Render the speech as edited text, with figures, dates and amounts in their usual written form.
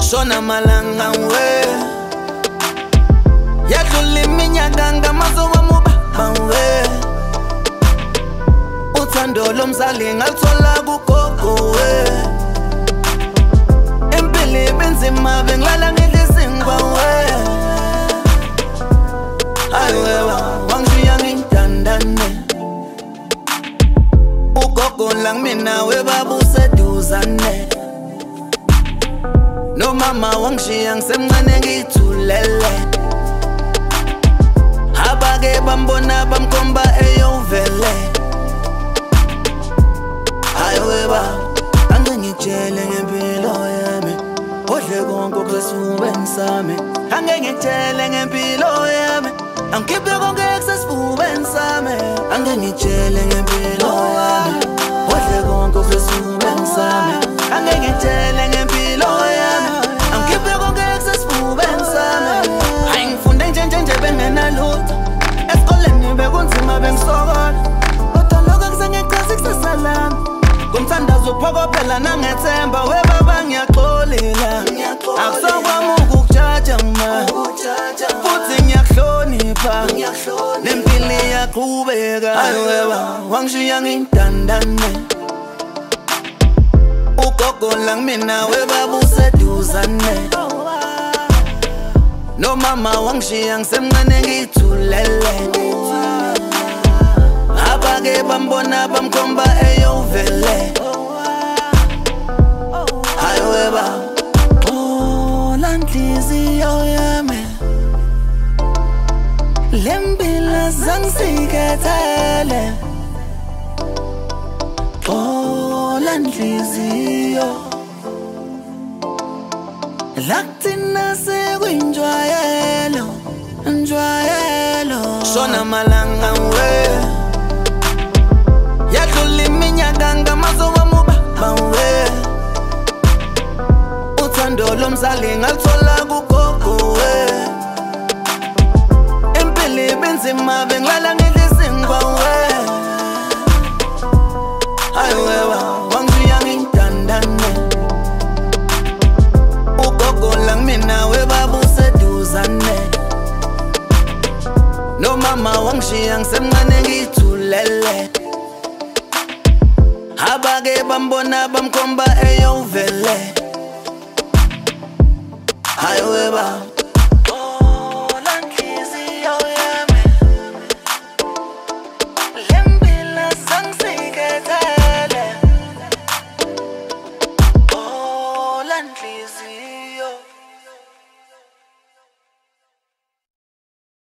shona malanga we yadlula iminyaka ngamazuba mubaba we uthando lomzali ngaluthola kugogo we empili benzima bengilala ngidlizingwa we ayiweba wangishiya ngintandane ugogo lang mina we babuseduzane no mama wangishiya ngisemncane ngithulele abake bambona bamkhomba eyovele ayiweba angengitshele ngempilo yami odle konke okusesifubeni sami angengitshele ngempilo yami angikhiphe konke okusesifubeni sami angengitshele ngempilo yami odle konke okusesifubeni sami angengitshele ngempilo yami angikhiphe konke okusesifubeni sami hayi ngifunde nje bengenalutho esikoleni bekunzima bengisokola kodwa lokho kusengichaza ikusasa lami kumthandazo uphokophela nangethemba we baba ngiyaxolila akusokwami ukukujaja ma futhi ngiyakuhlonipha nempilo iyaqhubeka ayiweba wangishiya ngintandane ugogo lang mina we babuseduzane no mama wangishiya ngisemncane ngithulele abake bambona bamkhomba eyovele ayiweba la nhliziyo yami lempilo zangisikethele la nhliziyo lakuthina sekuyinjwayelo shona malanga we yadlula iminyaka ngamazuba mubaba we uthando lomzali ngaluthola kugogo we empili benzima bengilala ngidlizingwa we ayiweba wangishiya ngintandane ugogo lang mina we babuseduzane no mama wangishiya ngisemncane ngithulele abake bambona bamkhomba eyovele ayiweba la nhliziyo yami lempilo zangisikethele la nhliziyo